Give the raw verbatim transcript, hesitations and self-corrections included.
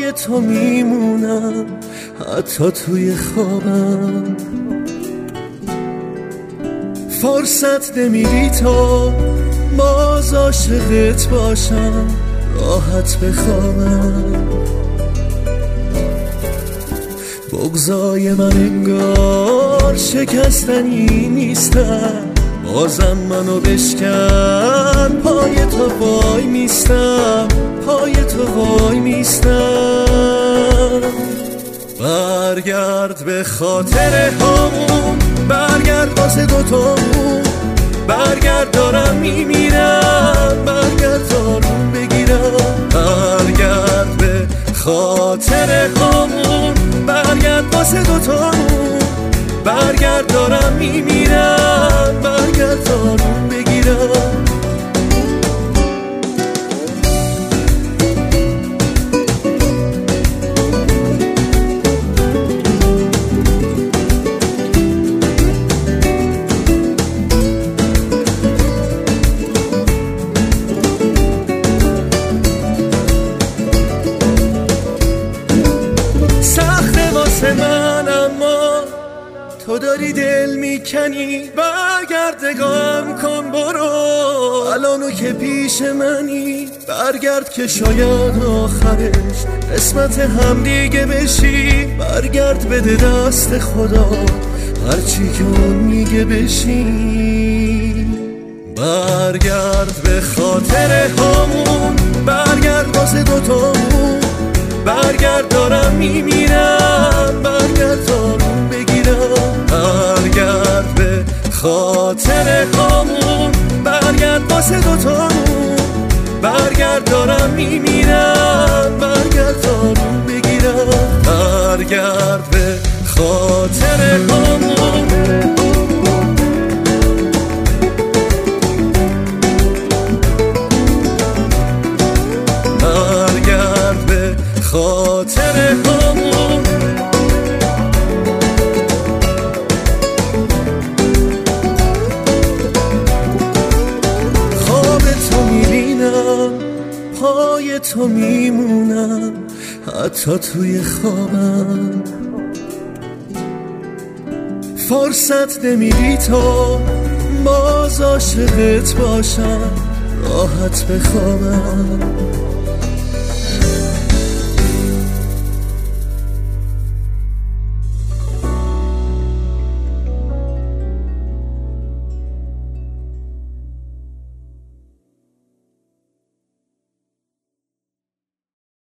پای تو میمونم حتی توی خوابم. فرصت نمیدی تو باز عاشقت باشم راحت بخوابم. بغضای من انگار شکستنی نیستن، بازم منو بشکن پای تو وای میستم، پای تو وای میستم. برگرد به خاطر همون، برگرد واسه دوتامون، برگرد دارم میمیرم، برگرد دارم بگیرم. برگرد به خاطر همون، برگرد واسه دوتامون، برگرد دارم میمیرم، برگرد دارم بگیرم. من اما تو داری دل میکنی، برگرد نگاهم کن برو الانو که پیش منی. برگرد که شاید آخرش قسمت هم دیگه بشی، برگرد بده دست خدا هرچی که اون میگه بشی. برگرد به خاطر همون، برگرد واسه دوتامون، برگرد دارم میمیرم، برگرد دارم بگیرم. برگرد به خاطر همون، برگرد واسه دوتامون، برگرد دارم میمیرم، برگرد دارم بگیرم. برگرد به خاطر همون، برگرد به خاطر همون. خواب تو میبینم پای تو میمونم حتی توی خوابم. فرصت نمیدی تو باز عاشقت باشم راحت بخوابم.